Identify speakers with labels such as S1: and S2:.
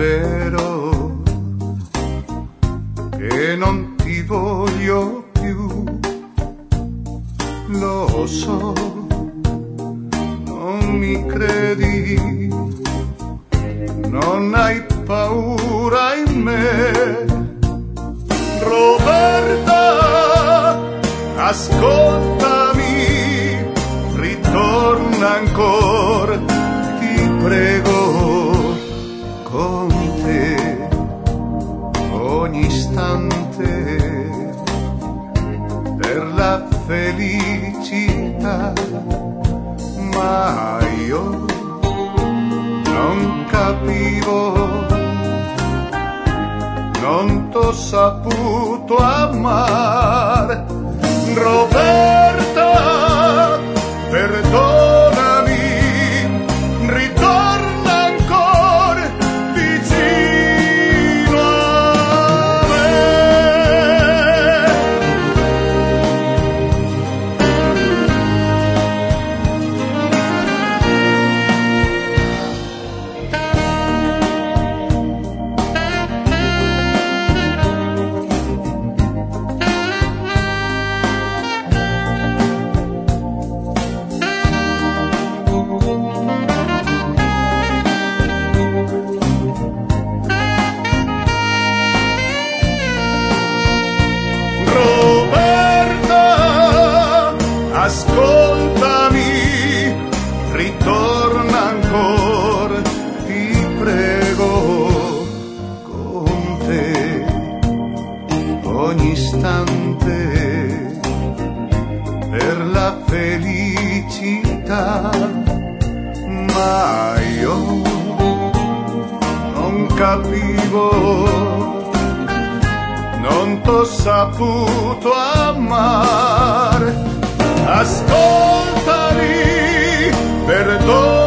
S1: vero che non ti voglio più, lo so, non mi credi, non hai paura in me. Roberta, ascoltami, ritorna ancora, ti prego, con te ogni istante per la felicità, ma io non capivo, non t'ho saputo amare. Roberta, perdonami, ritorna ancora vicino a ascoltami, ritorna ancora, ti prego, con te ogni istante per la felicità, ma io non capivo, non t'ho saputo amare. Ascoltami, perdono.